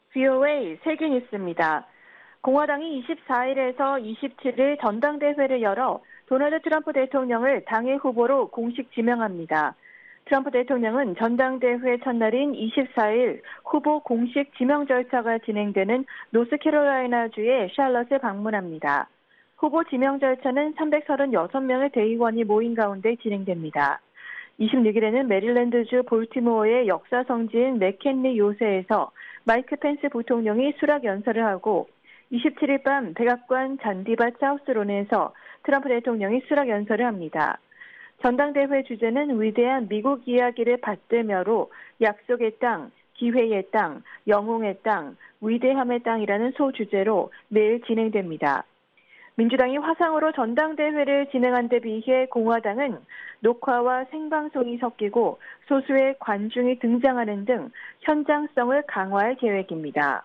VOA 세계뉴스입니다. 공화당이 24일에서 27일 전당대회를 열어 도널드 트럼프 대통령을 당의 후보로 공식 지명합니다. 트럼프 대통령은 전당대회 첫날인 24일 후보 공식 지명 절차가 진행되는 노스캐롤라이나주의 샬럿에 방문합니다. 후보 지명 절차는 336명의 대의원이 모인 가운데 진행됩니다. 26일에는 메릴랜드주 볼티모어의 역사 성지인 맥켄리 요새에서 마이크 펜스 부통령이 수락 연설을 하고 27일 밤 백악관 잔디밭 사우스론에서 트럼프 대통령이 수락 연설을 합니다. 전당대회 주제는 위대한 미국 이야기를 받들며로 약속의 땅, 기회의 땅, 영웅의 땅, 위대함의 땅이라는 소주제로 매일 진행됩니다. 민주당이 화상으로 전당대회를 진행한 데 비해 공화당은 녹화와 생방송이 섞이고 소수의 관중이 등장하는 등 현장성을 강화할 계획입니다.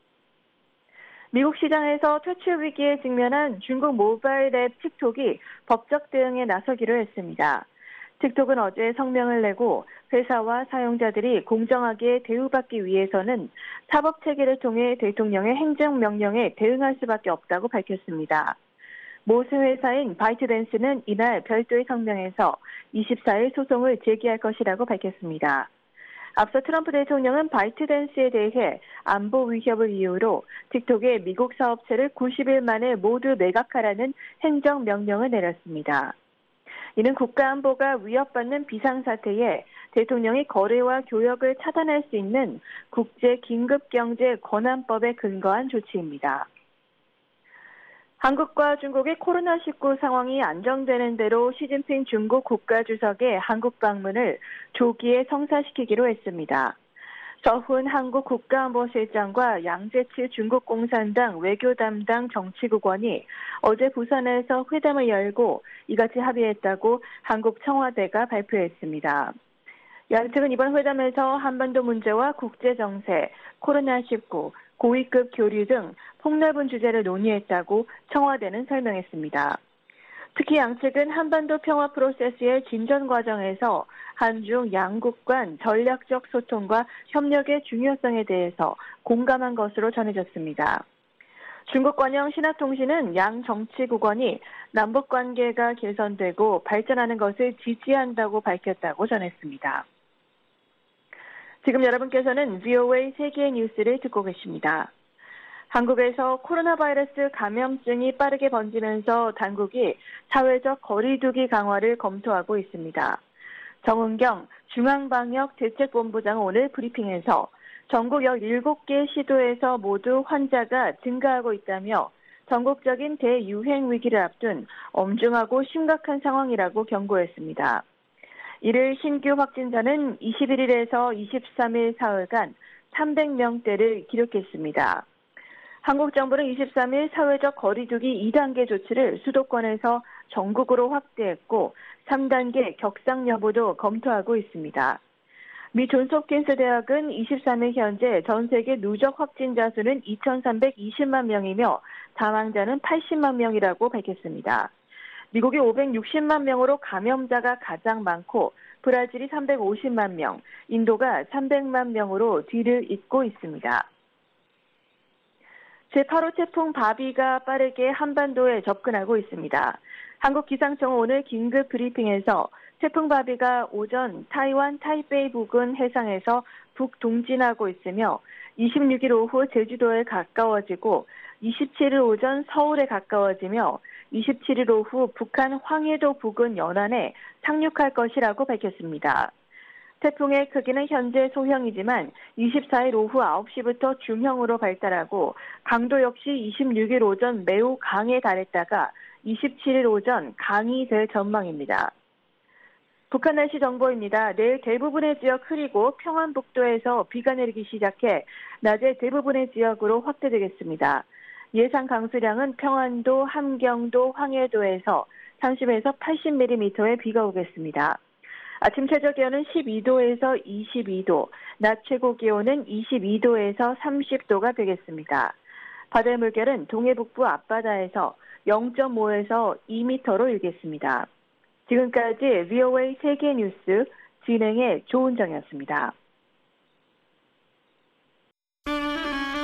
미국 시장에서 퇴출 위기에 직면한 중국 모바일 앱 틱톡이 법적 대응에 나서기로 했습니다. 틱톡은 어제 성명을 내고 회사와 사용자들이 공정하게 대우받기 위해서는 사법체계를 통해 대통령의 행정명령에 대응할 수밖에 없다고 밝혔습니다. 모세 회사인 바이트댄스는 이날 별도의 성명에서 24일 소송을 제기할 것이라고 밝혔습니다. 앞서 트럼프 대통령은 바이트댄스에 대해 안보 위협을 이유로 틱톡의 미국 사업체를 90일 만에 모두 매각하라는 행정명령을 내렸습니다. 이는 국가안보가 위협받는 비상사태에 대통령이 거래와 교역을 차단할 수 있는 국제긴급경제권한법에 근거한 조치입니다. 한국과 중국의 코로나19 상황이 안정되는 대로 시진핑 중국 국가주석의 한국 방문을 조기에 성사시키기로 했습니다. 서훈 한국 국가안보실장과 양재치 중국 공산당 외교 담당 정치국원이 어제 부산에서 회담을 열고 이같이 합의했다고 한국 청와대가 발표했습니다. 양측은 이번 회담에서 한반도 문제와 국제정세, 코로나19, 고위급 교류 등 폭넓은 주제를 논의했다고 청와대는 설명했습니다. 특히 양측은 한반도 평화 프로세스의 진전 과정에서 한중 양국 간 전략적 소통과 협력의 중요성에 대해서 공감한 것으로 전해졌습니다. 중국 관영 신화통신은 양 정치국원이 남북관계가 개선되고 발전하는 것을 지지한다고 밝혔다고 전했습니다. 지금 여러분께서는 VOA 세계 뉴스를 듣고 계십니다. 한국에서 코로나 바이러스 감염증이 빠르게 번지면서 당국이 사회적 거리두기 강화를 검토하고 있습니다. 정은경 중앙방역대책본부장은 오늘 브리핑에서 전국 17개 시도에서 모두 환자가 증가하고 있다며 전국적인 대유행 위기를 앞둔 엄중하고 심각한 상황이라고 경고했습니다. 이를 신규 확진자는 21일에서 23일 사흘간 300명대를 기록했습니다. 한국 정부는 23일 사회적 거리두기 2단계 조치를 수도권에서 전국으로 확대했고 3단계 격상 여부도 검토하고 있습니다. 미 존스홉킨스 대학은 23일 현재 전 세계 누적 확진자 수는 2,320만 명이며 사망자는 80만 명이라고 밝혔습니다. 미국이 560만 명으로 감염자가 가장 많고 브라질이 350만 명, 인도가 300만 명으로 뒤를 잇고 있습니다. 제8호 태풍 바비가 빠르게 한반도에 접근하고 있습니다. 한국기상청은 오늘 긴급 브리핑에서 태풍 바비가 오전 타이완 타이베이 부근 해상에서 북동진하고 있으며 26일 오후 제주도에 가까워지고 27일 오전 서울에 가까워지며 27일 오후 북한 황해도 부근 연안에 상륙할 것이라고 밝혔습니다. 태풍의 크기는 현재 소형이지만 24일 오후 9시부터 중형으로 발달하고 강도 역시 26일 오전 매우 강에 달했다가 27일 오전 강이 될 전망입니다. 북한 날씨 정보입니다. 내일 대부분의 지역 흐리고 평안북도에서 비가 내리기 시작해 낮에 대부분의 지역으로 확대되겠습니다. 예상 강수량은 평안도, 함경도, 황해도에서 30에서 80mm의 비가 오겠습니다. 아침 최저 기온은 12도에서 22도, 낮 최고 기온은 22도에서 30도가 되겠습니다. 바다의 물결은 동해북부 앞바다에서 0.5에서 2m로 일겠습니다. 지금까지 VOA 세계뉴스 진행의 조은정이었습니다.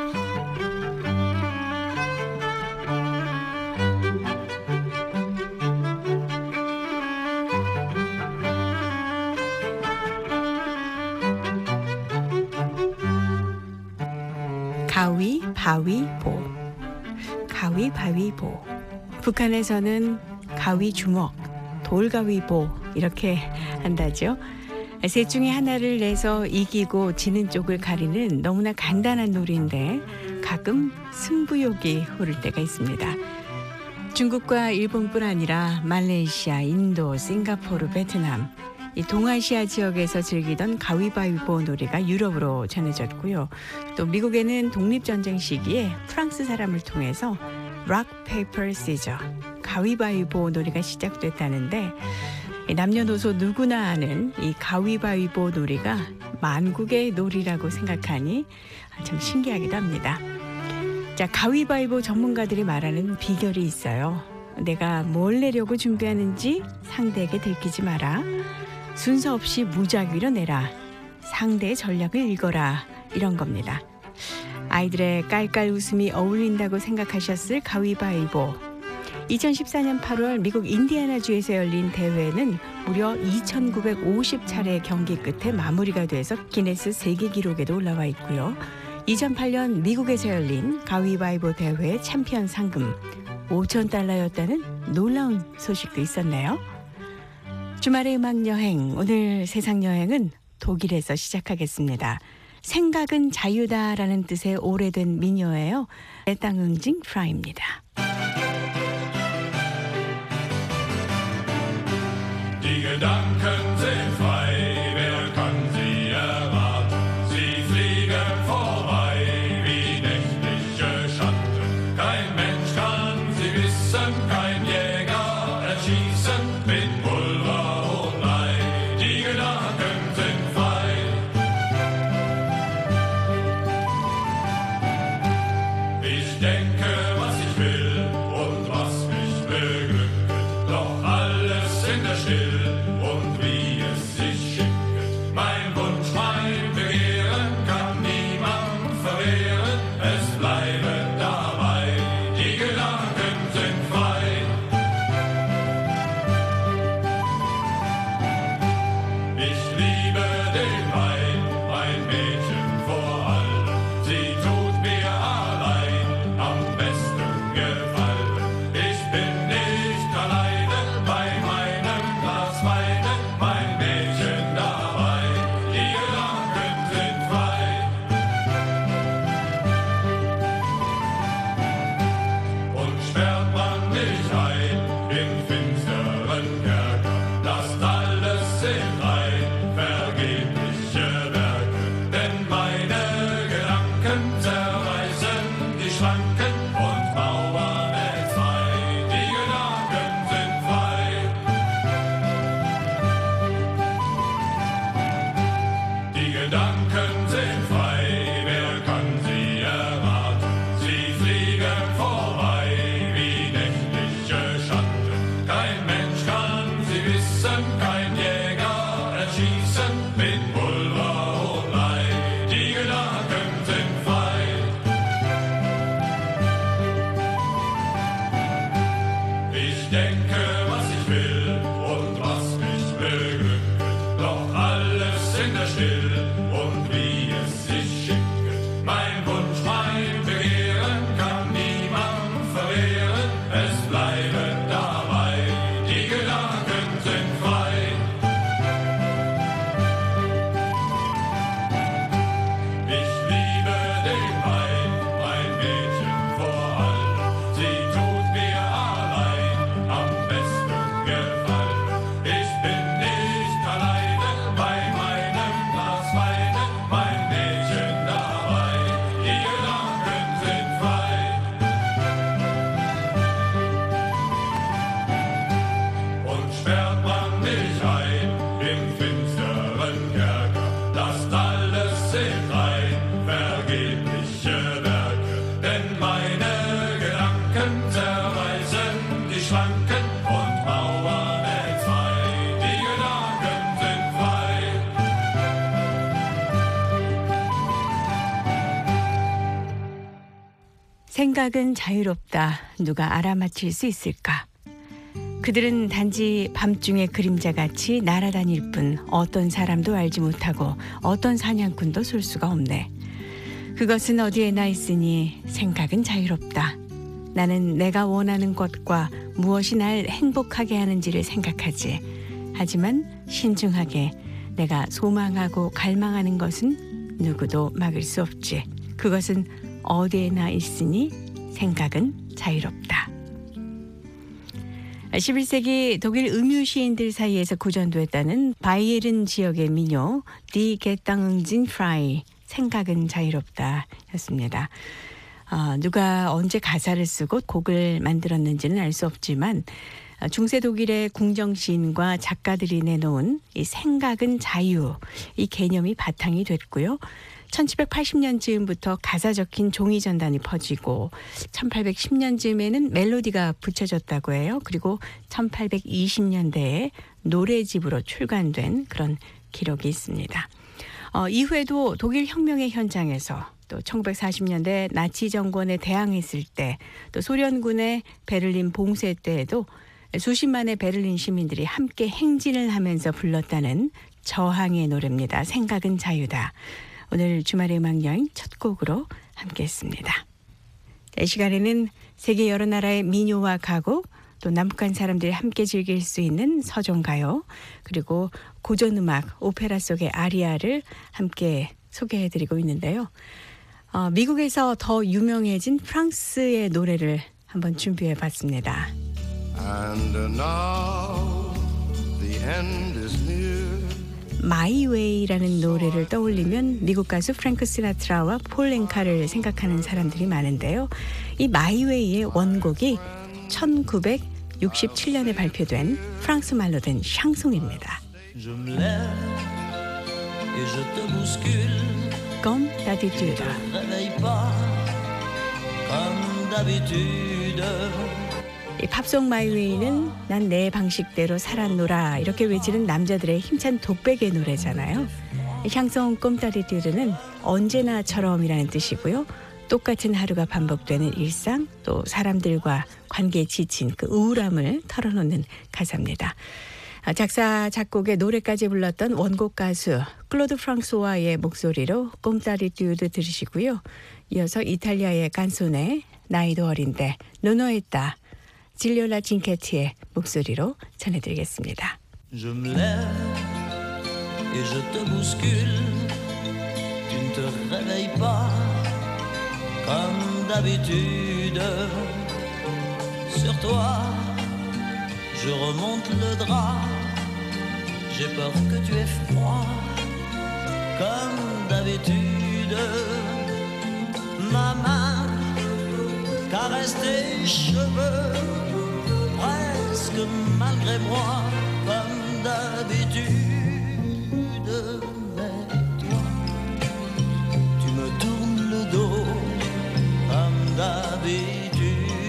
가위바위보. 가위바위보. 북한에서는 가위주먹, 돌가위보 이렇게 한다죠. 셋 중에 하나를 내서 이기고 지는 쪽을 가리는 너무나 간단한 놀이인데 가끔 승부욕이 오를 때가 있습니다. 중국과 일본뿐 아니라 말레이시아, 인도, 싱가포르, 베트남 이 동아시아 지역에서 즐기던 가위바위보 놀이가 유럽으로 전해졌고요. 또 미국에는 독립전쟁 시기에 프랑스 사람을 통해서 락, 페이퍼, 시저 가위바위보 놀이가 시작됐다는데 남녀노소 누구나 아는 이 가위바위보 놀이가 만국의 놀이라고 생각하니 참 신기하기도 합니다. 자, 가위바위보 전문가들이 말하는 비결이 있어요. 내가 뭘 내려고 준비하는지 상대에게 들키지 마라. 순서 없이 무작위로 내라. 상대의 전략을 읽어라. 이런 겁니다. 아이들의 깔깔 웃음이 어울린다고 생각하셨을 가위바위보. 2014년 8월 미국 인디애나주에서 열린 대회는 무려 2,950차례의 경기 끝에 마무리가 돼서 기네스 세계 기록에도 올라와 있고요. 2008년 미국에서 열린 가위바위보 대회 챔피언 상금 $5,000였다는 놀라운 소식도 있었네요. 주말의 음악 여행, 오늘 세상 여행은 독일에서 시작하겠습니다. 생각은 자유다라는 뜻의 오래된 민요예요. 땅응징 프라입니다. Die Gedanken sind frei, wer kann sie erraten? Sie fliegen vorbei wie nächtliche Schatten. Kein Mensch kann sie wissen, kein Jäger erschießen mit Pulver und Blei. Die Gedanken sind frei. Ich denke, was ich will und was mich beglückt, doch alles in der Stille. Und wie es sich schickt, mein Wunsch, mein Begehren kann niemand verwehren, es bleibe dabei, die Gedanken sind frei. Ich liebe den Wein, ein Mädchen vor allem, sie tut mir allein am besten gefallen. Ich bin nicht alleine bei meinem Glas Wein. Mein Mädchen dabei, die Gedanken sind frei. Und sperrt man mich ein in finsteren Kerker, lasst alles in rein, vergebliche Werke. Denn meine Gedanken zerreißen die Schranken und mauern entzwei. Die Gedanken sind frei. Die Gedanken sind frei, wer kann sie erraten? Sie fliegen vorbei wie nächtliche Schatten. Kein Mensch kann sie wissen, kein Jäger erschießen mit Pulver und Blei. Die Gedanken sind frei. Ich denke, was ich will und was mich beglückt, doch alles in der Stille und wie es sich schickt. Mein Wunsch, mein Begehren kann niemand verwehren, es bleibe dabei, die Gedanken sind frei. Ich liebe den Wein, mein Mädchen vor allem, sie tut mir allein am besten gefallen. Ich bin nicht alleine bei meinem Glas Wein, mein Mädchen dabei, die Gedanken sind frei. Und sperrt man mich ein im finsteren Kerker, lasst alles in rein, vergebliche Werke. Denn meine Gedanken zerreißen die Schranken und mauern entzwei. Die Gedanken sind frei. 생각은 자유롭다. 누가 알아맞힐 수 있을까? 그들은 단지 밤중의 그림자같이 날아다닐 뿐 어떤 사람도 알지 못하고 어떤 사냥꾼도 쏠 수가 없네. 그것은 어디에나 있으니 생각은 자유롭다. 나는 내가 원하는 것과 무엇이 날 행복하게 하는지를 생각하지. 하지만 신중하게 내가 소망하고 갈망하는 것은 누구도 막을 수 없지. 그것은 어디에나 있으니 생각은 자유롭다. 11세기 독일 음유 시인들 사이에서 고전됐다는 바이에른 지역의 민요 Die Gedanken sind frei, 생각은 자유롭다 였습니다. 누가 언제 가사를 쓰고 곡을 만들었는지는 알 수 없지만 중세 독일의 궁정 시인과 작가들이 내놓은 이 생각은 자유, 이 개념이 바탕이 됐고요. 1780년쯤부터 가사 적힌 종이 전단이 퍼지고 1810년쯤에는 멜로디가 붙여졌다고 해요. 그리고 1820년대에 노래집으로 출간된 그런 기록이 있습니다. 이후에도 독일 혁명의 현장에서 또 1940년대 나치 정권에 대항했을 때 또 소련군의 베를린 봉쇄 때에도 수십만의 베를린 시민들이 함께 행진을 하면서 불렀다는 저항의 노래입니다. 생각은 자유다. 오늘 주말의 음악여행 첫 곡으로 함께했습니다. 이 시간에는 세계 여러 나라의 민요와 가곡, 또 남북한 사람들이 함께 즐길 수 있는 서정가요, 그리고 고전음악, 오페라 속의 아리아를 함께 소개해드리고 있는데요. 미국에서 더 유명해진 프랑스의 노래를 한번 준비해봤습니다. And now the end is near. 마이 웨이라는 노래를 떠올리면 미국 가수 프랭크 시나트라와 폴 앵카를 생각하는 사람들이 많은데요. 이 마이 웨이의 원곡이 1967년에 발표된 프랑스 말로 된 샹송입니다. Comme d'habitude. 이 팝송 마이웨이는 난 내 방식대로 살았노라 이렇게 외치는 남자들의 힘찬 독백의 노래잖아요. 샹송 꼼따리듀르는 언제나처럼이라는 뜻이고요. 똑같은 하루가 반복되는 일상, 또 사람들과 관계에 지친 그 우울함을 털어놓는 가사입니다. 작사, 작곡에 노래까지 불렀던 원곡 가수 클로드 프랑소와의 목소리로 꼼따리듀르 들으시고요. 이어서 이탈리아의 깐소네, 나이도 어린데 노노에따, 질리올라 징케티의 목소리로 전해드리겠습니다. Je me lève et je te bouscule. Tu ne te réveilles pas comme d'habitude. Sur toi, je remonte le drap. J'ai peur que tu aies froid comme d'habitude. Ma main caresse tes cheveux, presque malgré moi, comme d'habitude. Mais toi, tu me tournes le dos, comme d'habitude.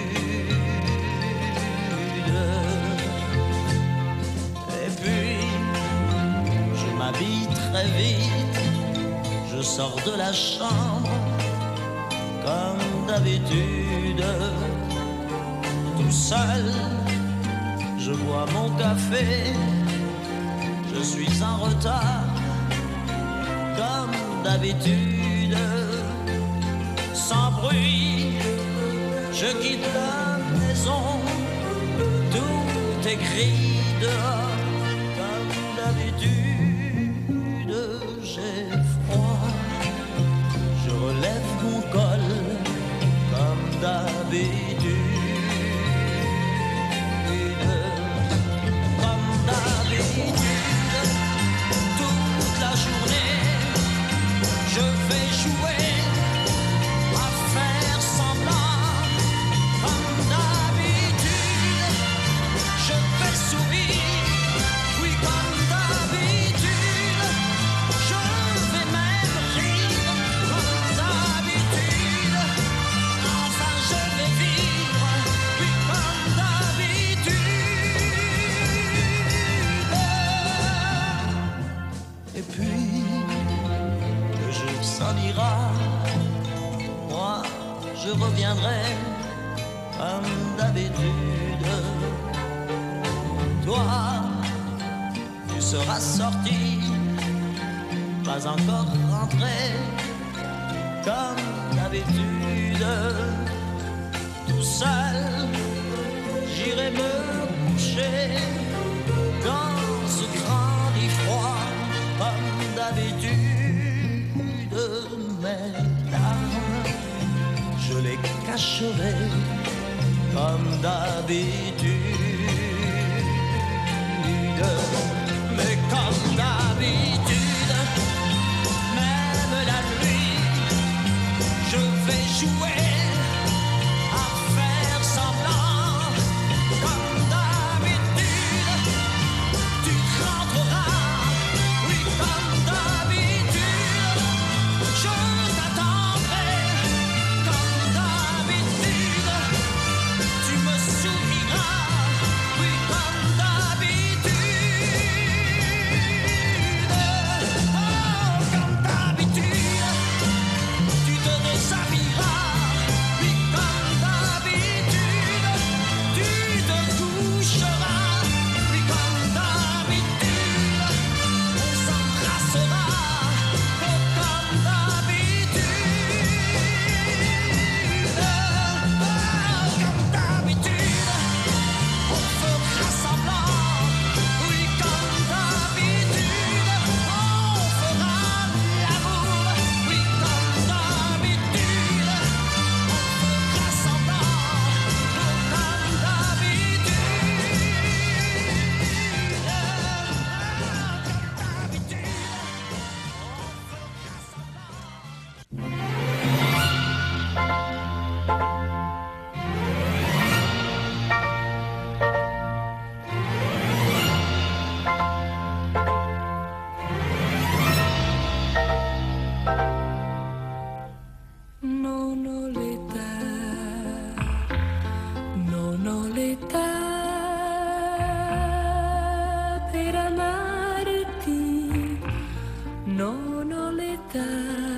Et puis, je m'habille très vite, je sors de la chambre, comme d'habitude. Tout seul, je bois mon café, je suis en retard, comme d'habitude. Sans bruit, je quitte la maison, tout est gris dehors, comme d'habitude. J'ai froid, je relève mon col, comme d'habitude. Toute la journée, je vais jouer à faire semblant, comme d'habitude. Je vais sourire, oui, comme d'habitude. Je vais même rire, comme d'habitude. Enfin, je vais vivre, oui, comme d'habitude. Et puis, le jour s'en ira, moi je reviendrai comme d'habitude. Toi, tu seras sorti, pas encore rentré, comme d'habitude. Tout seul, j'irai me coucher dans ce grand lit froid, comme d'habitude. Mes larmes, je les cacherai comme d'habitude. Mais comme d'habitude, même la nuit, je vais jouer à faire semblant. Comme d'habitude, tu rentreras, oui, comme d'habitude, je t'attendrai. Comme d'habitude, tu me souriras, oui, comme d'habitude. Oh, comme d'habitude, tu te déshabilleras, oui, comme d'habitude, tu te coucheras, oui, comme d'habitude, on s'embrassera, oh, comme d'habitude, oh, comme d'habitude, on fera semblant, oui, comme d'habitude, on fera l'amour, oui, comme d'habitude, on fera semblant, oh, comme d'habitude, Non ho l'età, non ho l'età per amarti, non ho l'età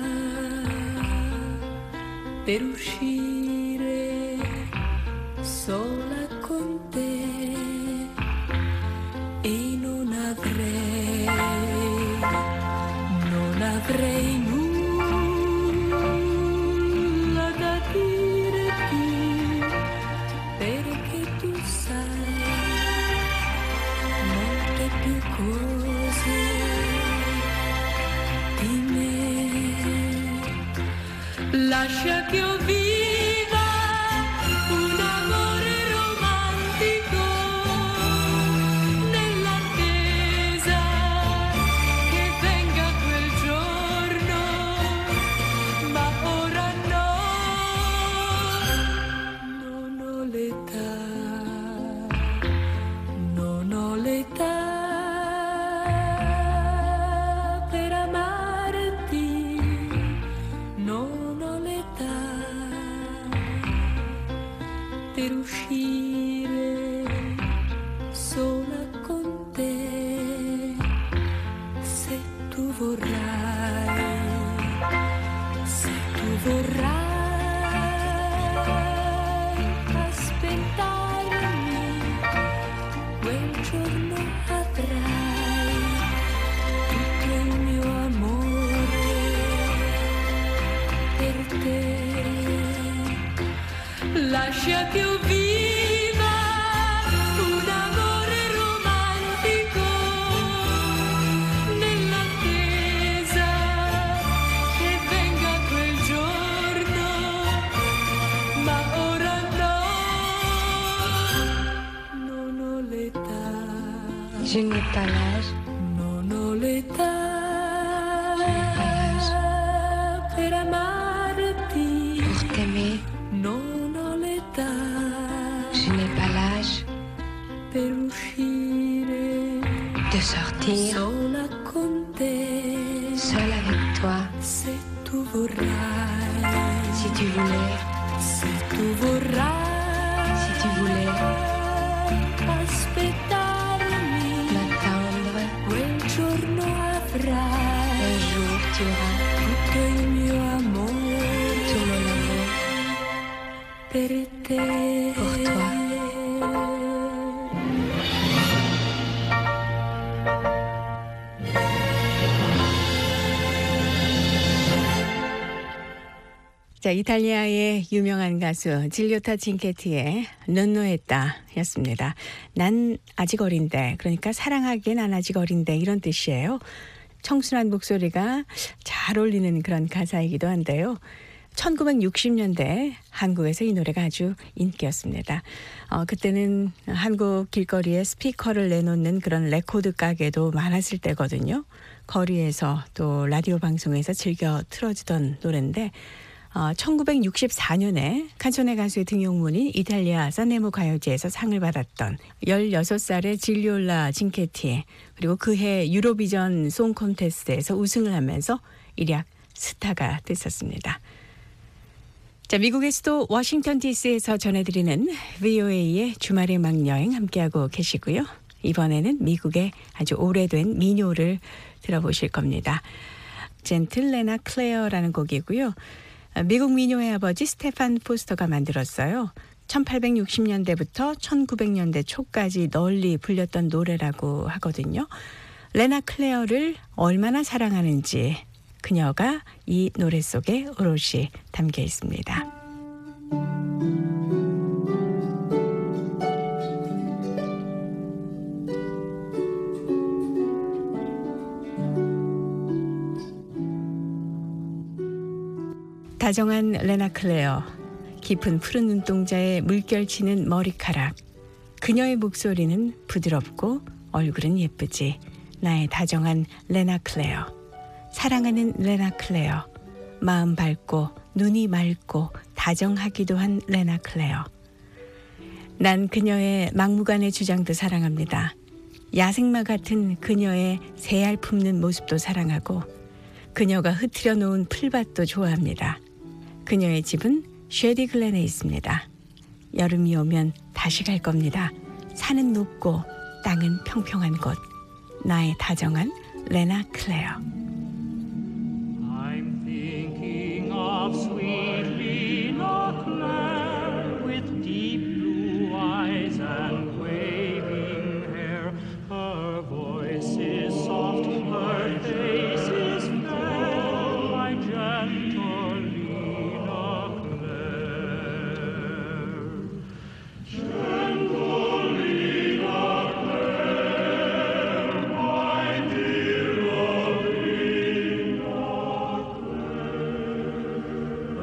per uscire sola con te e non avrei nulla da dirti, perché tu sai molte più cose di me. Lascia che io viva un amore romantico nell'attesa che venga quel giorno, ma ora no, non ho l'età, non ho l'età per amarti, non ho l'età per uscire sola con te, se tu vorrai, se tu vorrai aspettarmi, quel giorno avrai tutto il mio amore per te. Lascia che io viva un amore romantico nell'attesa che venga quel giorno, ma ora no, non ho l'età. Je n'ai pas l'âge Non ho l'età per amarti, pour t'aimer. non ho l'età Je n'ai pas l'âge per uscire de sortir sola con te, seul avec toi. se tu vorrai, Si tu voulais, se tu vorrai si tu voulais aspettarmi, m'attendre, quel giorno avrai un jour tu auras tutto il mio amore tout mon amour per te. pour toi. 자, 이탈리아의 유명한 가수 질리오타 칭케티의 논노에따 였습니다. 난 아직 어린데, 그러니까 사랑하기엔 난 아직 어린데 이런 뜻이에요. 청순한 목소리가 잘 어울리는 그런 가사이기도 한데요. 1960년대 한국에서 이 노래가 아주 인기였습니다. 그때는 한국 길거리에 스피커를 내놓는 그런 레코드 가게도 많았을 때거든요. 거리에서 또 라디오 방송에서 즐겨 틀어주던 노래인데 1964년에 칸초네 가수의 등용문인 이탈리아 산레모 가요제에서 상을 받았던 16살의 질리올라 징케티, 그리고 그해 유로비전 송 콘테스트에서 우승을 하면서 일약 스타가 됐었습니다. 자, 미국의 수도 워싱턴 DC에서 전해드리는 VOA의 주말의 음악여행 함께하고 계시고요. 이번에는 미국의 아주 오래된 민요를 들어보실 겁니다. 젠틀 레나 클레어라는 곡이고요. 미국 민요의 아버지 스테판 포스터가 만들었어요. 1860년대부터 1900년대 초까지 널리 불렸던 노래라고 하거든요. 레나 클레어를 얼마나 사랑하는지 그녀가 이 노래 속에 오롯이 담겨 있습니다. 다정한 레나 클레어, 깊은 푸른 눈동자에 물결치는 머리카락, 그녀의 목소리는 부드럽고 얼굴은 예쁘지. 나의 다정한 레나 클레어, 사랑하는 레나 클레어, 마음 밝고 눈이 맑고 다정하기도 한 레나 클레어. 난 그녀의 막무가내 주장도 사랑합니다. 야생마 같은 그녀의 새알 품는 모습도 사랑하고, 그녀가 흐트려 놓은 풀밭도 좋아합니다. 그녀의 집은 쉐디글렌에 있습니다. 여름이 오면 다시 갈 겁니다. 산은 높고 땅은 평평한 곳. 나의 다정한 레나 클레어. I'm thinking of sweet Lena Claire with deep blue eyes and waving hair. Her voice is soft, her face is fair, my gentle Lena Claire. Gentle Lena Claire, my dear Lena Claire.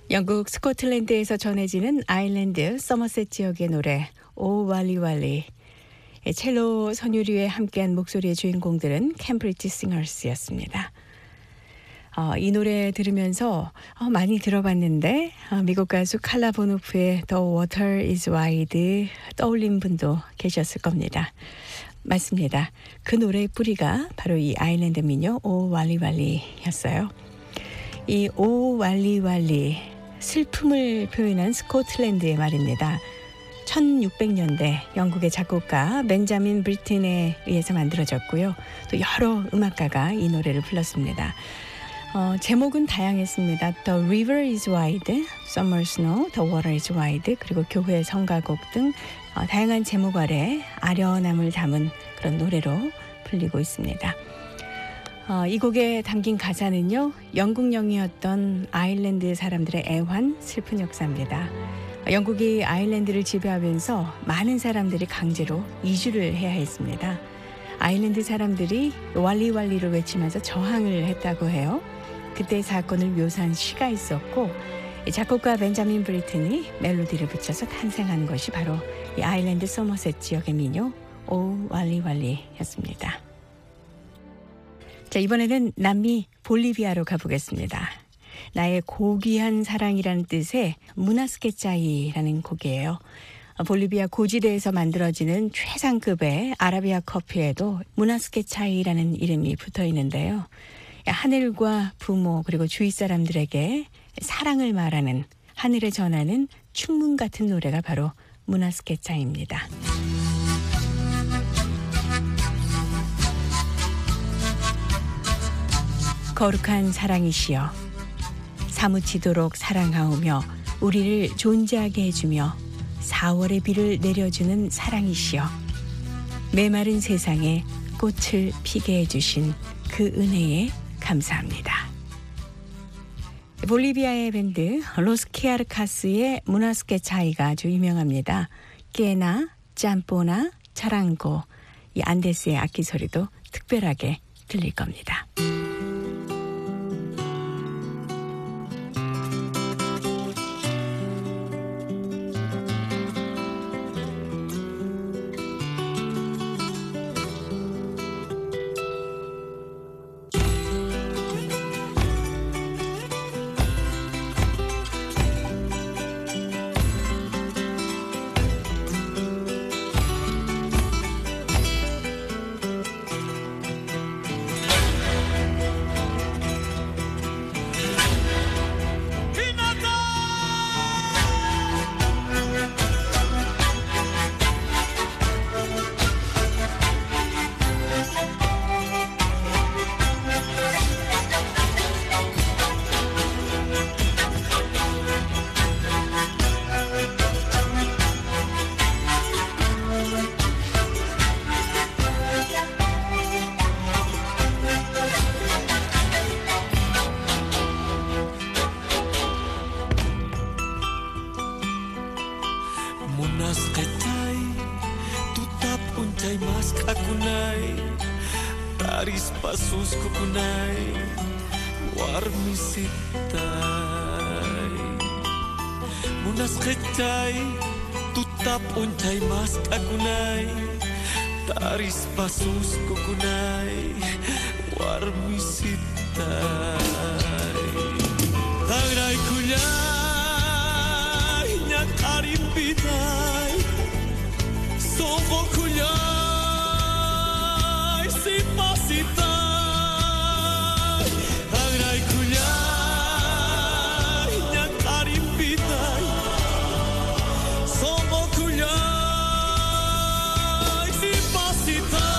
영국 스코틀랜드에서 전해지는 아일랜드 서머셋 지역의 노래 오 왈리 왈리. 첼로 선율이와 함께한 목소리의 주인공들은 캠브리지 싱어스였습니다. 이 노래 들으면서 많이 들어봤는데 미국 가수 칼라 보노프의 The Water is Wide 떠올린 분도 계셨을 겁니다. 맞습니다. 그 노래의 뿌리가 바로 이 아일랜드 민요 오 왈리 왈리였어요. 이 오 왈리 왈리 슬픔을 표현한 스코틀랜드의 말입니다. 1600년대 영국의 작곡가 벤자민 브리튼에 의해서 만들어졌고요. 또 여러 음악가가 이 노래를 불렀습니다. 제목은 다양했습니다. The River is Wide, Summer Snow, The Water is Wide, 그리고 교회 성가곡 등 다양한 제목 아래 아련함을 담은 그런 노래로 불리고 있습니다. 이 곡에 담긴 가사는요, 영국령이었던 아일랜드 사람들의 애환, 슬픈 역사입니다. 영국이 아일랜드를 지배하면서 많은 사람들이 강제로 이주를 해야 했습니다. 아일랜드 사람들이 왈리왈리를 외치면서 저항을 했다고 해요. 그때 사건을 묘사한 시가 있었고, 작곡가 벤자민 브리튼이 멜로디를 붙여서 탄생한 것이 바로 이 아일랜드 서머셋 지역의 민요 오 왈리왈리였습니다. 자, 이번에는 남미 볼리비아로 가보겠습니다. 나의 고귀한 사랑이라는 뜻의 무나스케짜이라는 곡이에요. 볼리비아 고지대에서 만들어지는 최상급의 아라비아 커피에도 무나스케차이라는 이름이 붙어 있는데요. 하늘과 부모 그리고 주위 사람들에게 사랑을 말하는, 하늘에 전하는 충문 같은 노래가 바로 무나스케차이입니다. 거룩한 사랑이시여, 사무치도록 사랑하오며 우리를 존재하게 해주며 4월의 비를 내려주는 사랑이시여, 메마른 세상에 꽃을 피게 해주신 그 은혜에 감사합니다. 볼리비아의 밴드 로스키아르카스의 무나스케차이가 아주 유명합니다. 깨나, 짬뽀나, 차랑고, 이 안데스의 악기 소리도 특별하게 들릴 겁니다. Taris pasus kukunay warmisitay Munas kecay tutap uncay mas kakunay Taris pasus kukunay warmisitay Tagray kulay nyakarim pinay Soko kulay si pasitay Agray kulay nyakarim pinay Soko kulay si pasitay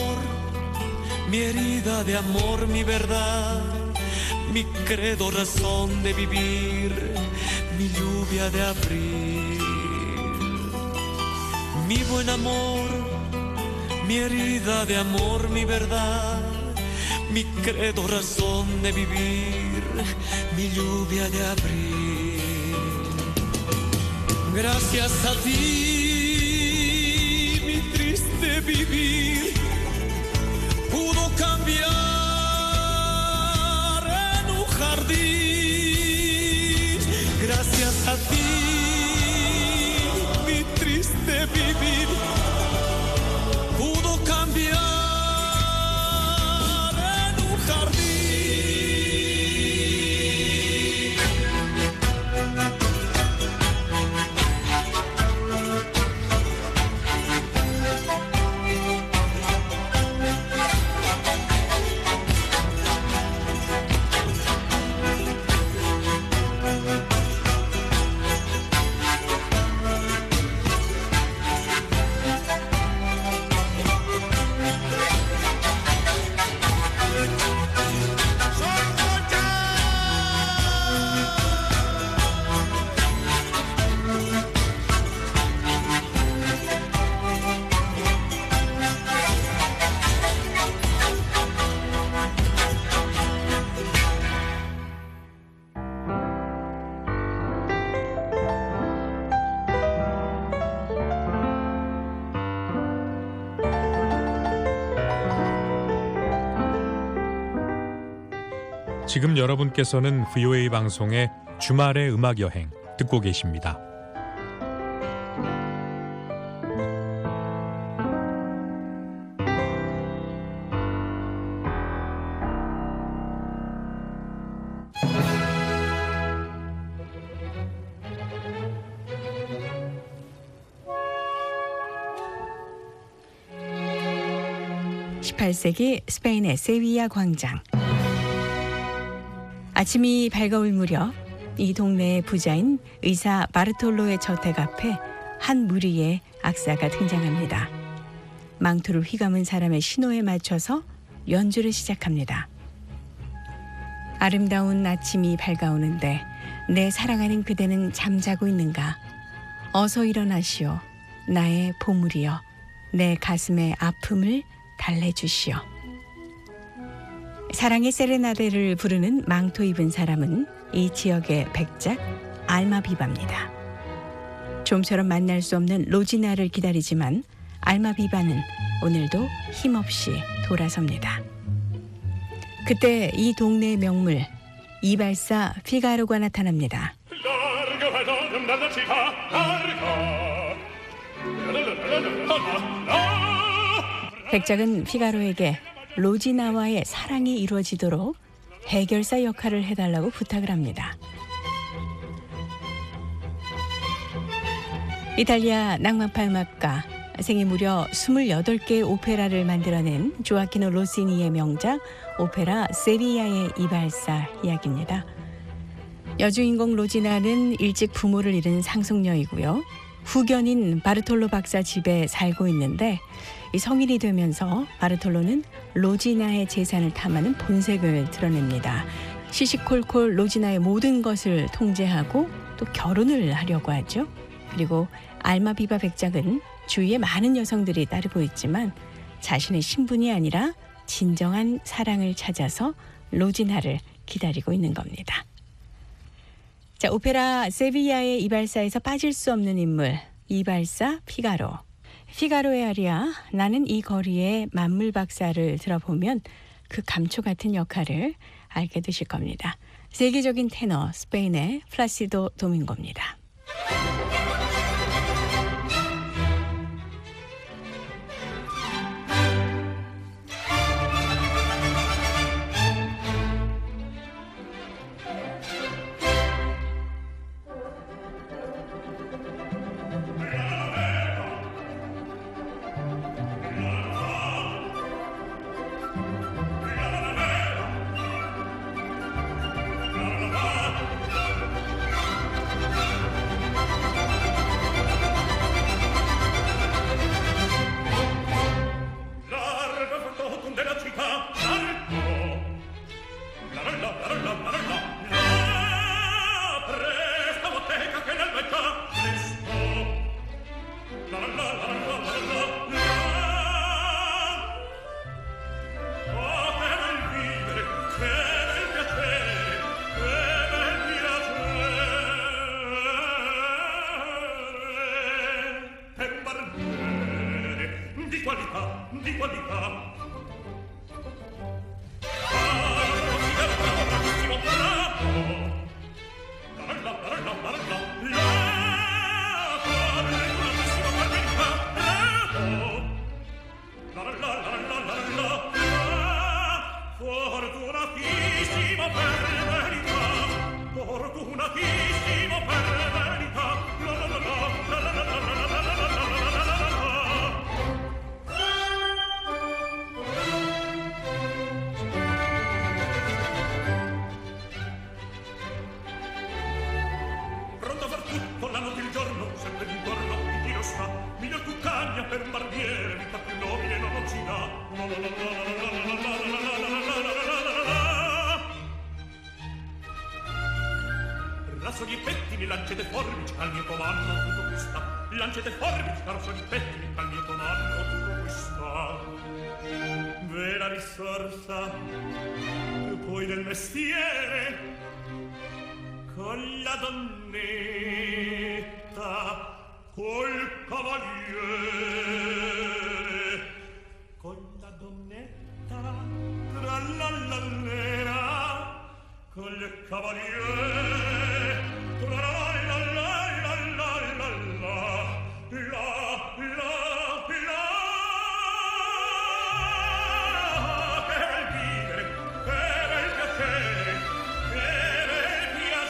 mi herida de amor, mi verdad, mi credo, razón de vivir, mi lluvia de abril. Mi buen amor, mi herida de amor, mi verdad, mi credo, razón de vivir, mi lluvia de abril. Gracias a ti, mi triste vivir pudo cambiar en un jardín. Gracias a ti, mi triste vivir pudo cambiar en un jardín. 지금 여러분께서는 VOA 방송의 주말의 음악 여행 듣고 계십니다. (18세기) 스페인의 세비야 광장. 아침이 밝아올 무렵 이 동네의 부자인 의사 바르톨로의 저택 앞에 한 무리의 악사가 등장합니다. 망토를 휘감은 사람의 신호에 맞춰서 연주를 시작합니다. 아름다운 아침이 밝아오는데 내 사랑하는 그대는 잠자고 있는가? 어서 일어나시오. 나의 보물이여. 내 가슴의 아픔을 달래주시오. 사랑의 세레나데를 부르는 망토 입은 사람은 이 지역의 백작 알마비바입니다. 좀처럼 만날 수 없는 로지나를 기다리지만 알마비바는 오늘도 힘없이 돌아섭니다. 그때 이 동네의 명물 이발사 피가로가 나타납니다. 백작은 피가로에게 로지나와의 사랑이 이루어지도록 해결사 역할을 해달라고 부탁을 합니다. 이탈리아 낭만파 음악가, 생애 무려 28개의 오페라를 만들어낸 조아키노 로시니의 명작 오페라 세비야의 이발사 이야기입니다. 여주인공 로지나는 일찍 부모를 잃은 상속녀이고요. 후견인 바르톨로 박사 집에 살고 있는데 이 성인이 되면서 바르톨로는 로지나의 재산을 탐하는 본색을 드러냅니다. 시시콜콜 로지나의 모든 것을 통제하고 또 결혼을 하려고 하죠. 그리고 알마비바 백작은 주위에 많은 여성들이 따르고 있지만 자신의 신분이 아니라 진정한 사랑을 찾아서 로지나를 기다리고 있는 겁니다. 자, 오페라 세비야의 이발사에서 빠질 수 없는 인물, 이발사 피가로. 피가로의 아리아 나는 이 거리의 만물 박사를 들어보면 그 감초 같은 역할을 알게 되실 겁니다. 세계적인 테너 스페인의 플라시도 도밍고입니다. gioco della città, la la la la la la la presta bottega che nel bel già presto, la la la la la la la oh che bel vivere, che bel piacere, che bel piacere per un barbiere di qualità, di qualità. Fortunatissimo per verità, fortunatissimo per verità, la la la la la la la la la la la. Pronto a far tutto la notte e il giorno, sempre d'intorno, chi lo sa, miglior cuccagna per un barbiere, vita più nobile non ci dà. La la la la la la la la la la la la la la la. Lasso gli pettini, lancete forbici al mio comando, tutto qui sta. Lancete forbici, lasso gli pettini al mio comando, tutto qui sta. Ve la risorsa, poi del mestiere, con la donnetta, col cavaliere, con la donnetta, tra la lallera, col cavaliere, tra la la la la la la la la la la. Che bel vivere, che bel piacere, che bel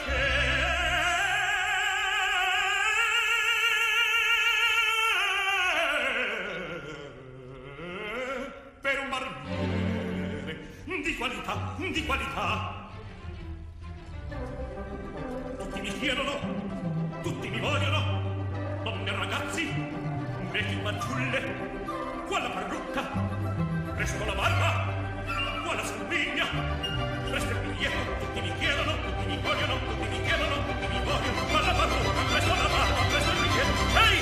piacere per un barbiere di qualità, di qualità. Tutti mi chiedono, tutti mi vogliono, donne e ragazzi, vecchi fanciulle, qua la parrucca, presto la barba, qua la salvigna, presto il biglietto, tutti mi chiedono, tutti mi vogliono, tutti mi chiedono, tutti mi vogliono, qua la parrucca, presto la barba, presto il biglietto. Ehi,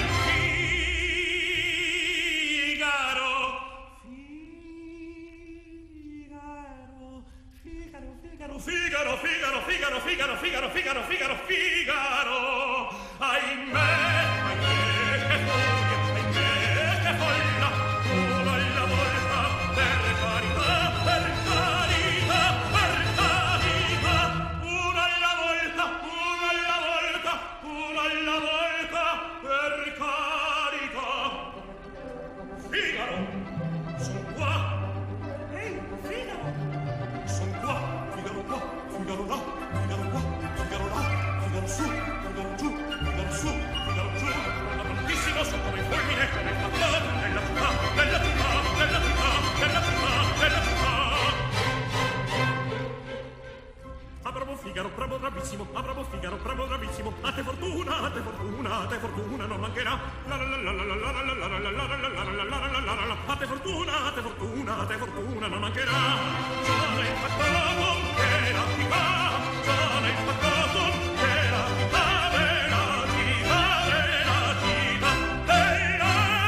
Figaro, Figaro, Figaro, Figaro, Figaro, Figaro, Figaro, Figaro, Figaro, Figaro, ahimè, ahimè, che furia, ahimè, che folla, una alla volta, per carità, per carità, per carità, una alla volta, una alla volta, una alla volta, per carità. Figaro, son qua, ehi, Figaro, son qua, Figaro qua, Figaro là, Figaro qua, Figaro là, Figaro su, Figaro giù, Figaro su, Figaro giù. Da prontissimo sono come il fulmine, come il fantasma della città, della città, della città, della città, della città. Ah, bravo Figaro, bravo bravissimo, ah, bravo Figaro, bravo bravissimo. A te fortuna, a te fortuna, a te fortuna non mancherà. La la la la la la la la la la la la la la la la la la. A te fortuna, a te fortuna, a te fortuna non mancherà. Sono impaccato che la città, sono impaccato che la città, della città, della città, della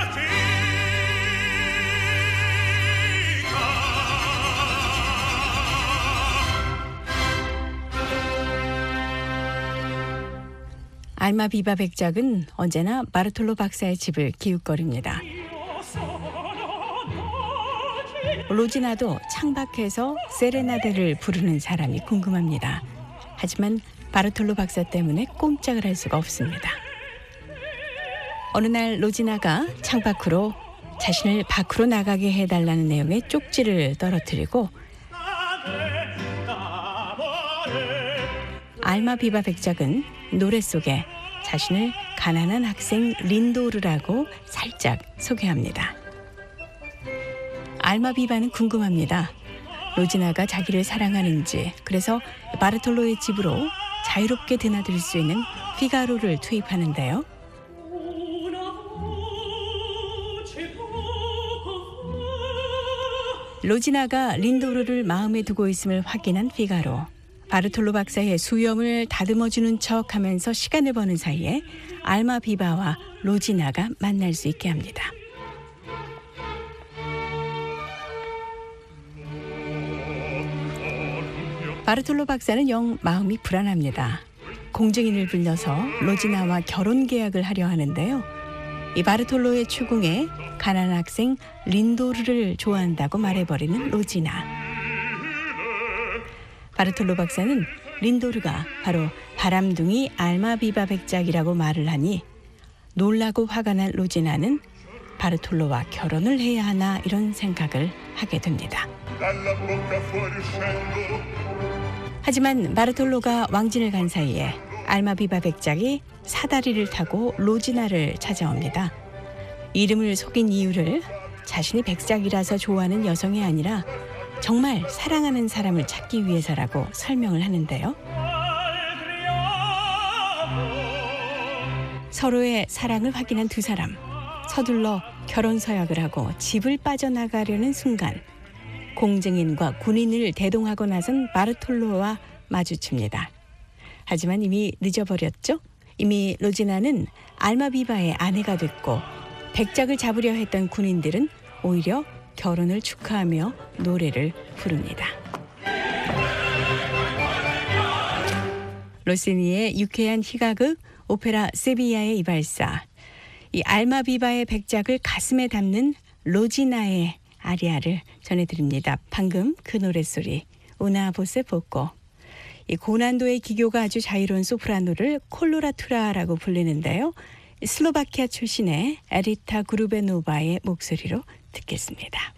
알마 비바 백작은 언제나 마르톨로 박사의 집을 기웃거립니다. 로지나도 창밖에서 세레나데를 부르는 사람이 궁금합니다. 하지만 바르톨로 박사 때문에 꼼짝을 할 수가 없습니다. 어느 날 로지나가 창밖으로 자신을 밖으로 나가게 해달라는 내용의 쪽지를 떨어뜨리고 알마 비바 백작은 노래 속에 자신을 가난한 학생 린도르라고 살짝 소개합니다. 알마 비바는 궁금합니다. 로지나가 자기를 사랑하는지, 그래서 바르톨로의 집으로 자유롭게 드나들 수 있는 피가로를 투입하는데요. 로지나가 린도르를 마음에 두고 있음을 확인한 피가로 바르톨로 박사의 수염을 다듬어주는 척하면서 시간을 버는 사이에 알마비바와 로지나가 만날 수 있게 합니다. 바르톨로 박사는 영 마음이 불안합니다. 공증인을 불러서 로지나와 결혼 계약을 하려 하는데요. 이 바르톨로의 추궁에 가난한 학생 린도르를 좋아한다고 말해버리는 로지나. 바르톨로 박사는 린도르가 바로 바람둥이 알마비바 백작이라고 말을 하니 놀라고 화가 난 로지나는 바르톨로와 결혼을 해야 하나 이런 생각을 하게 됩니다. 하지만 바르톨로가 왕진을 간 사이에 알마비바 백작이 사다리를 타고 로지나를 찾아옵니다. 이름을 속인 이유를 자신이 백작이라서 좋아하는 여성이 아니라 정말 사랑하는 사람을 찾기 위해서라고 설명을 하는데요. 서로의 사랑을 확인한 두 사람, 서둘러 결혼 서약을 하고 집을 빠져나가려는 순간 공증인과 군인을 대동하고 나선 바르톨로와 마주칩니다. 하지만 이미 늦어버렸죠. 이미 로지나는 알마비바의 아내가 됐고 백작을 잡으려 했던 군인들은 오히려 결혼을 축하하며 노래를 부릅니다. 로시니의 유쾌한 희가극 오페라 세비야의 이발사, 이 알마비바의 백작을 가슴에 담는 로지나의 아리아를 전해드립니다. 방금 그 노랫소리 우나 보세 보고. 이 고난도의 기교가 아주 자유로운 소프라노를 콜로라투라라고 불리는데요. 슬로바키아 출신의 에리타 그루베노바의 목소리로 듣겠습니다.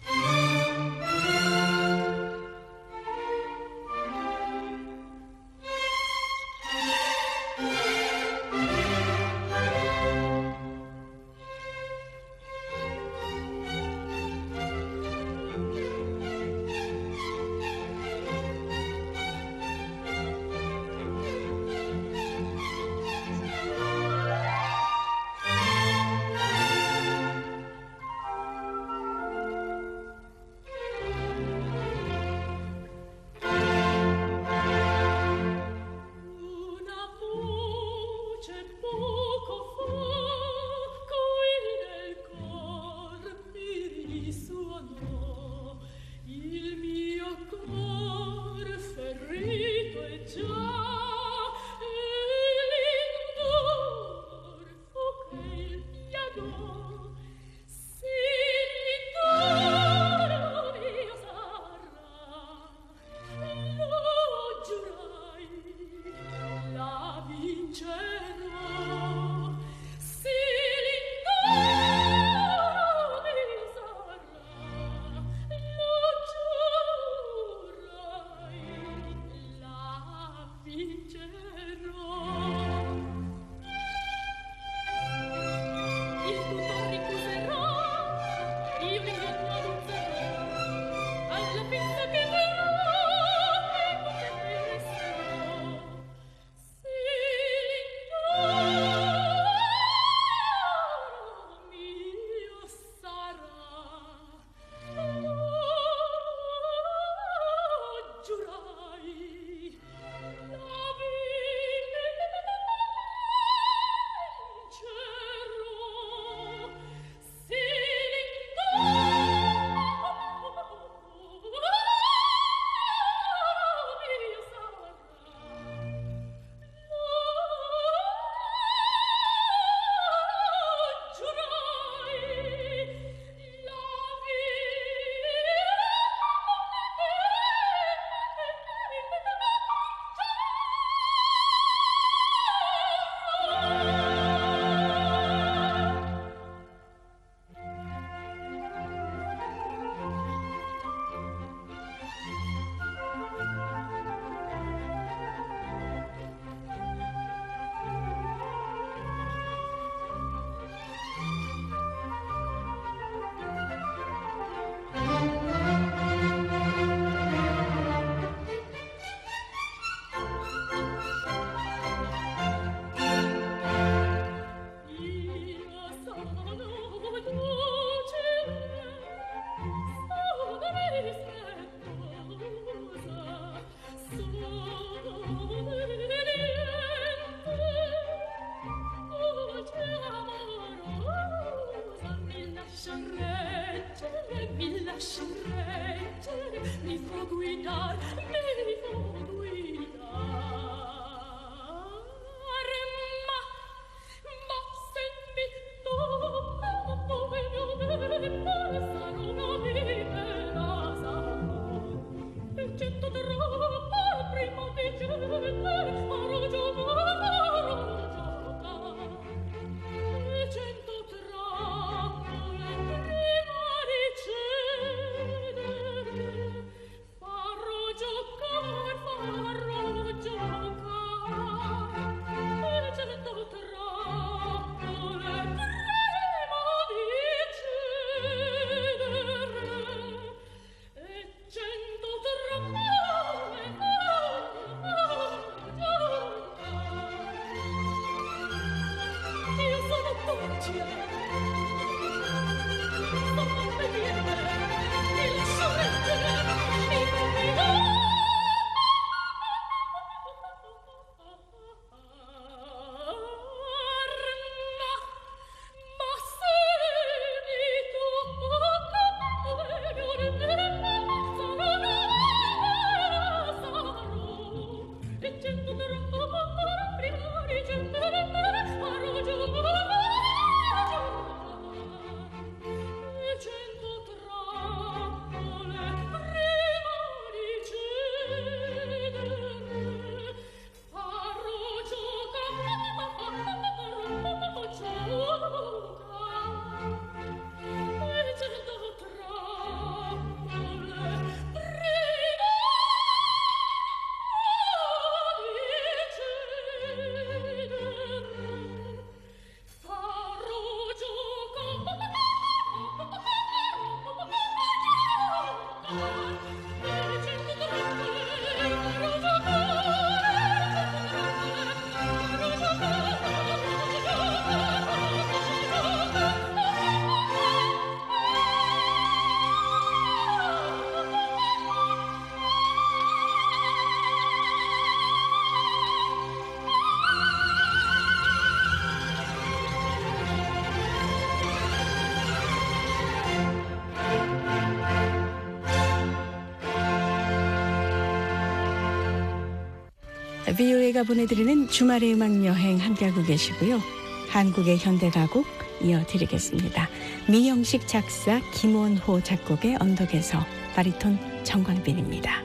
VOA가 보내드리는 주말의 음악 여행 함께하고 계시고요. 한국의 현대가곡 이어드리겠습니다. 미영식 작사, 김원호 작곡의 언덕에서 바리톤 정광빈입니다.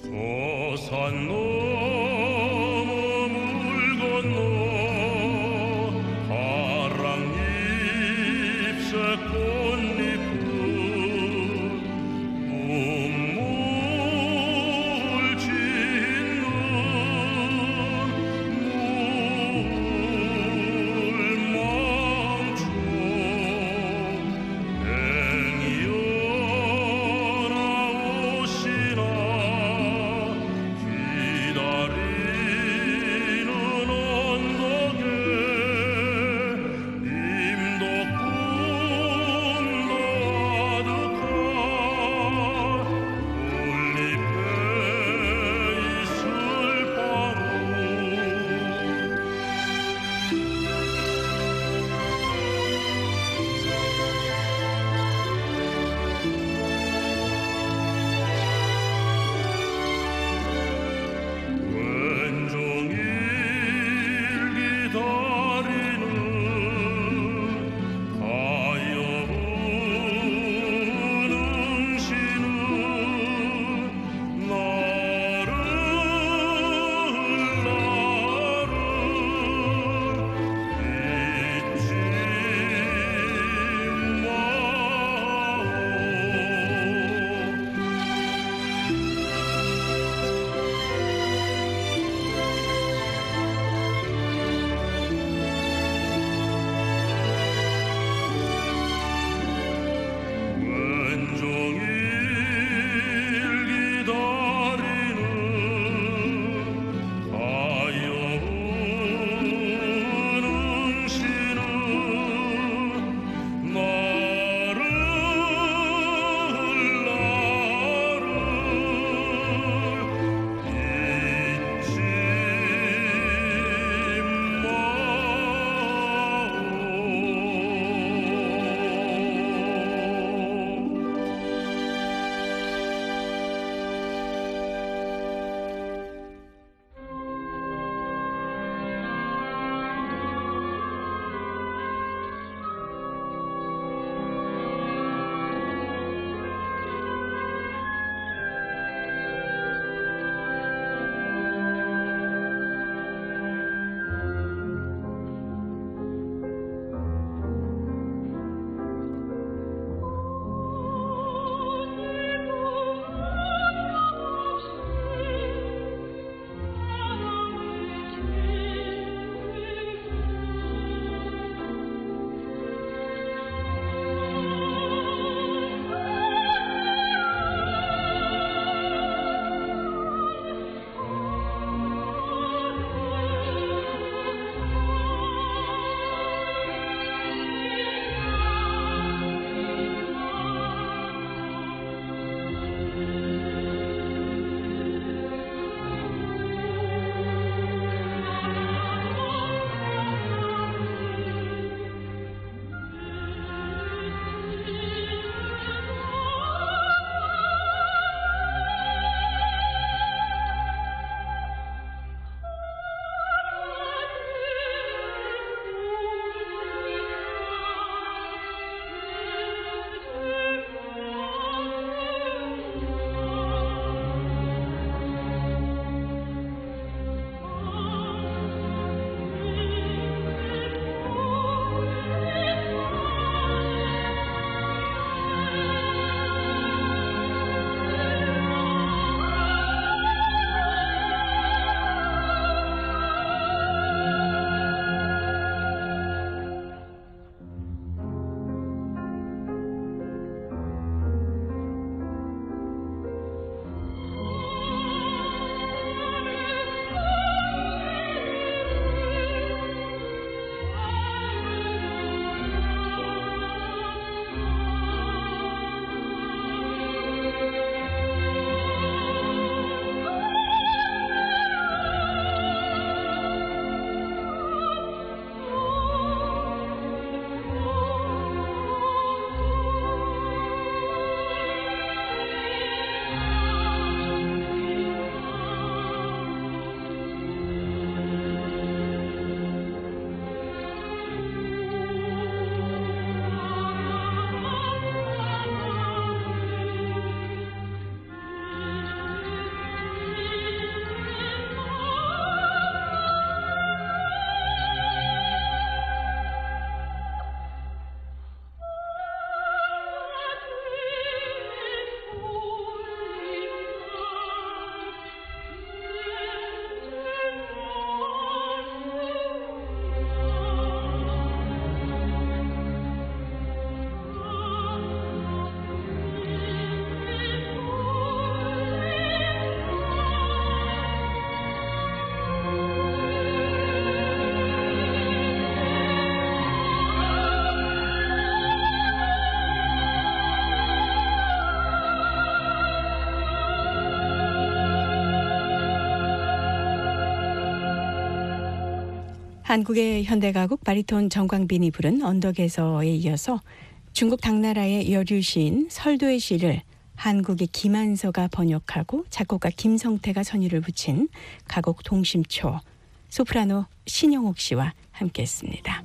산 넘어 물 건너 파랑 잎새 꽃잎은 눈물 짓는 물망초 행여나 오시나 기다려 한국의 현대가곡 바리톤 정광빈이 부른 언덕에서에 이어서 중국 당나라의 여류 시인 설도의 시를 한국의 김한서가 번역하고 작곡가 김성태가 선율을 붙인 가곡 동심초, 소프라노 신영옥 씨와 함께했습니다.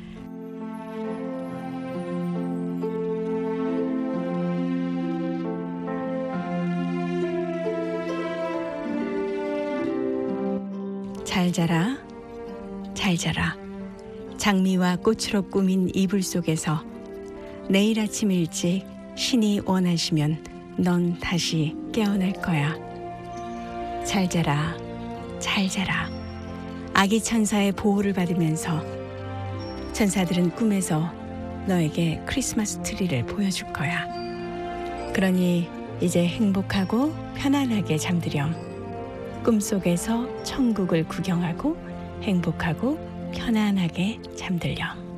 잘 자라, 잘 자라. 장미와 꽃으로 꾸민 이불 속에서 내일 아침 일찍 신이 원하시면 넌 다시 깨어날 거야. 잘 자라, 잘 자라. 아기 천사의 보호를 받으면서 천사들은 꿈에서 너에게 크리스마스 트리를 보여줄 거야. 그러니 이제 행복하고 편안하게 잠들렴. 꿈속에서 천국을 구경하고 행복하고 편안하게 잠들렴.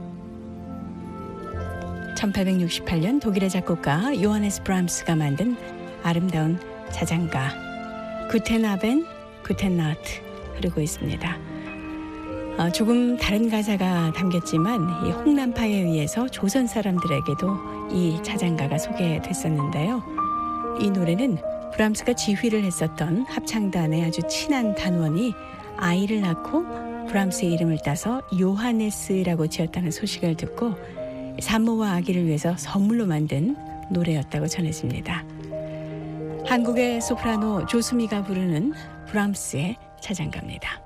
1868년 독일의 작곡가 요하네스 브람스가 만든 아름다운 자장가 구텐 아벤, 구텐 나트 흐르고 있습니다. 조금 다른 가사가 담겼지만 이 홍남파에 의해서 조선 사람들에게도 이 자장가가 소개됐었는데요. 이 노래는 브람스가 지휘를 했었던 합창단의 아주 친한 단원이 아이를 낳고 브람스의 이름을 따서 요하네스라고 지었다는 소식을 듣고 산모와 아기를 위해서 선물로 만든 노래였다고 전해집니다. 한국의 소프라노 조수미가 부르는 브람스의 자장가입니다.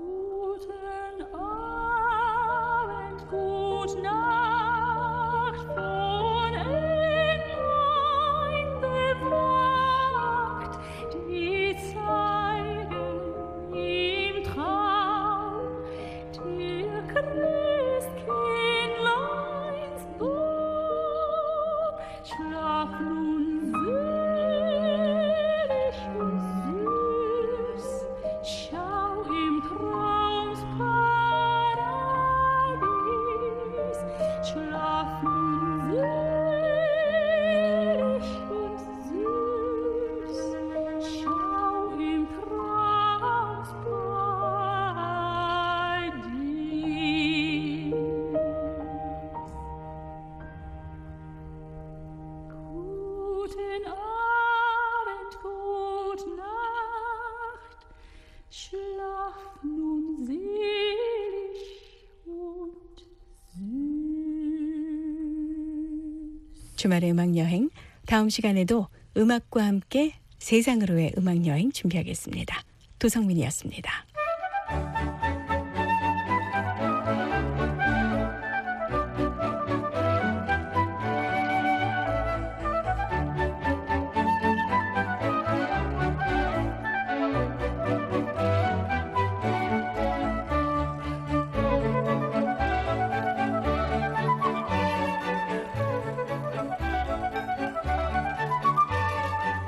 주말의 음악여행, 다음 시간에도 음악과 함께 세상으로의 음악여행 준비하겠습니다. 도성민이었습니다.